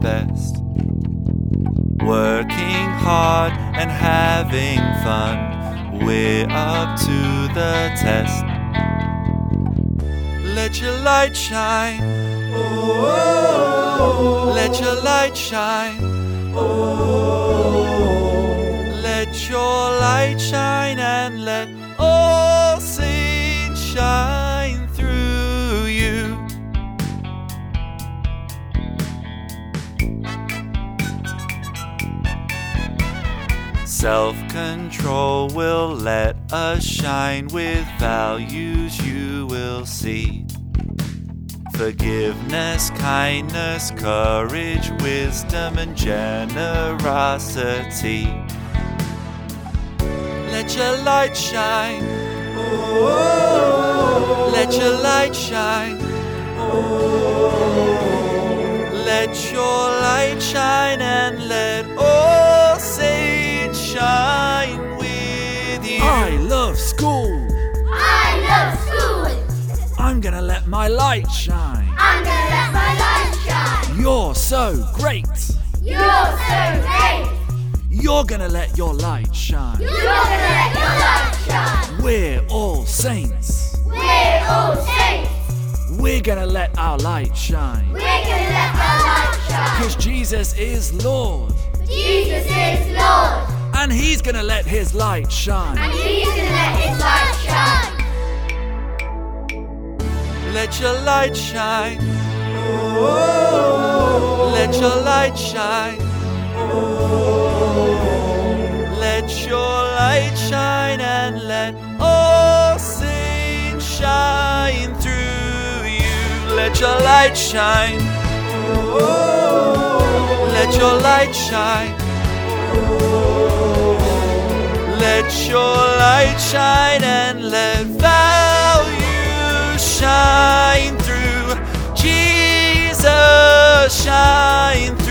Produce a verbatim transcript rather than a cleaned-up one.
best. Working hard and having fun, we're up to the test. Let your light shine, oh, let your light shine, oh, let your light shine and let all saints shine through you. Self-control will let us shine with values you will see. Forgiveness, kindness, courage, wisdom, and generosity. Let your light shine, oh, let your light shine, oh, let your light shine and let all saints shine with you. I love school. I love school. I'm gonna let my light shine. I'm gonna let my light shine. You're so great. You're so great. You're gonna let your light shine. You're gonna let your light shine. We're all saints. We're all saints. We're gonna let our light shine. We're gonna let our light shine. Cause Jesus is Lord. Jesus is Lord. And He's gonna let His light shine. And He's gonna let His light shine. Let your light shine, oh, let your light shine, oh, let your light shine and let all saints shine through you. Let your light shine, oh, let your light shine, oh, let your light shine and let value shine through. Jesus shine through.